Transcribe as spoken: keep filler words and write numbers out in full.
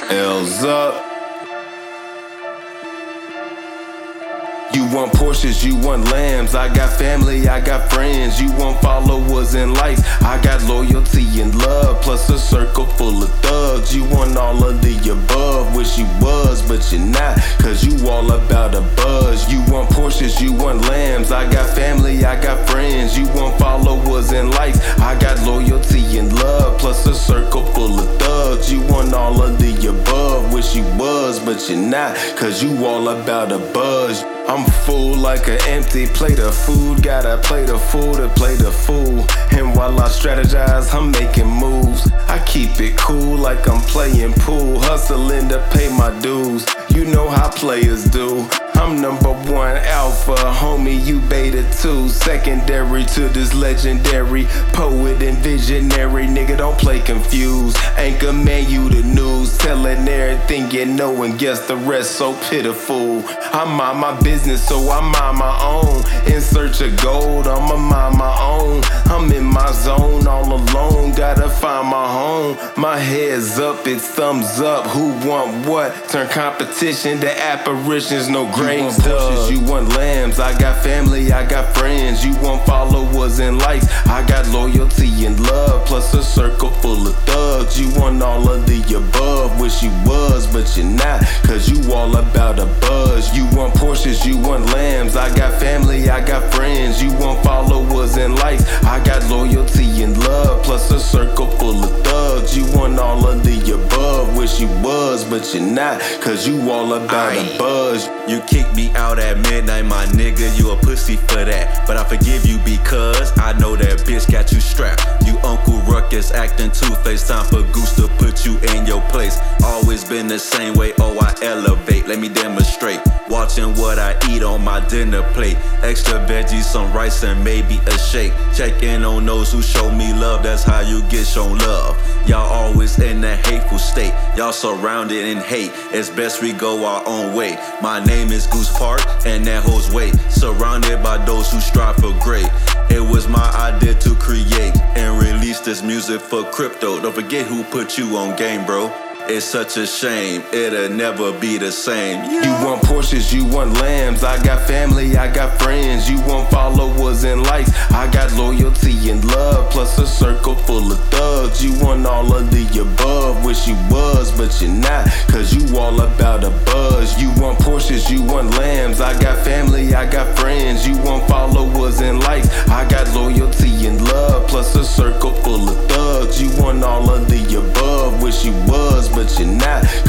L's up. You want Porsches, you want lambs. I got family, I got friends. You want followers and likes. I got loyalty and love, plus a circle full of thugs. You want all of the above. Wish you was, but you're not, cause you all about a buzz. You want Porsches, you want lambs. I got family, I got friends. You want followers and likes. I got loyalty and love, plus a circle full of thugs. You want all of the above. Wish you was, but you're not, cause you all about a buzz. I'm full like an empty plate of food. Gotta play the fool to play the fool. And while I strategize, I'm making moves. I keep it cool like I'm playing pool. Hustling to pay my dues. You know how players do. I'm number one alpha, homie, you beta two. Secondary to this legendary poet and visionary. Nigga, don't play confused. Anchor man, you the news. Telling everything you know and guess the rest so pitiful. I'm mind my business, so I mind my own. In search of gold, I'ma mind my own. I'm in my zone all alone, gotta find my home. My head's up, it's thumbs up. Who want what? Turn competition to apparitions, no graves. You want Porsches, you want lambs. I got family, I got friends. You want followers and likes. I got loyalty and love, plus a circle full of thugs. You want all of the above. Wish you was, but you're not, cause you all about a buzz. You want Porsches, you want lambs. I got family, I got friends. You want followers and likes. I got loyalty and love, plus a circle full of thugs. You want all of the above. Wish you was, but you're not, cause you all about Aye. a buzz. You kick me out at midnight, my nigga, you a pussy for that. But I forgive you because I know that bitch got you strapped. You Uncle Ruckus acting two-faced, time for Goose to put you in your place. Always been the same way, oh I elevate, let me demonstrate. Watching what I eat on my dinner plate. Extra veggies, some rice and maybe a shake. Check in on those who show me love, that's how you get shown love. Y'all always in a hateful state, y'all surrounded in hate. It's best we go our own way. My name is Goose Park and that holds weight. Surrounded by those who strive for great. It was my idea to create and release this music for crypto. Don't forget who put you on game, bro. It's such a shame, it'll never be the same. Yeah. You want Porsches, you want lambs. I got family, I got friends. You want followers and likes. I got loyalty and love, plus a circle full of thugs. You want all of the above. Wish you was, but you're not, cause you all about a buzz. You want Porsches, you want lambs. I got family, I got friends. You want followers and likes. I got loyalty and love, plus a circle full of thugs. You want all of the above. Wish you was, but you're not,